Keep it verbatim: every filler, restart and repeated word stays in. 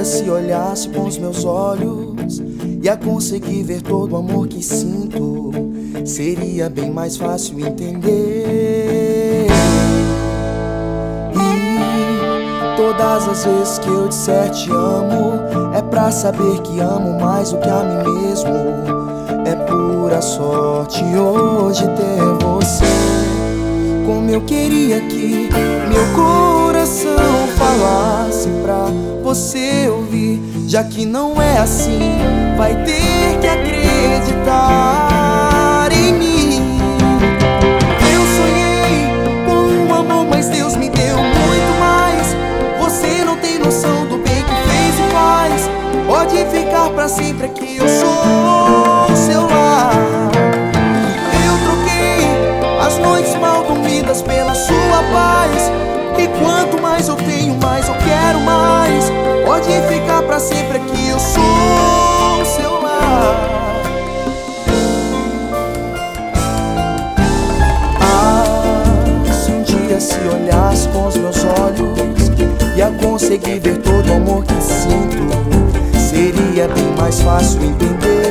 dia se olhasse com os meus olhos, ia conseguir ver todo o amor que sinto. Seria bem mais fácil entender. E todas as vezes que eu disser te amo, é pra saber que amo mais do que a mim mesmo. É pura sorte hoje ter você. Como eu queria que meu coração falasse pra você ouvir. Já que não é assim, vai ter que acreditar em mim. Eu sonhei com um amor, mas Deus me deu muito mais. Você não tem noção do bem que fez e faz. Pode ficar pra sempre aqui, eu sou o seu lar. Eu troquei as noites mal dormidas pela sua paz. E quanto mais eu tenho, mais eu quero mais. Pode ficar pra sempre aqui, eu sou o seu lar. Ah, se um dia se olhasse com os meus olhos, ia conseguir ver todo o amor que sinto. Seria bem mais fácil entender.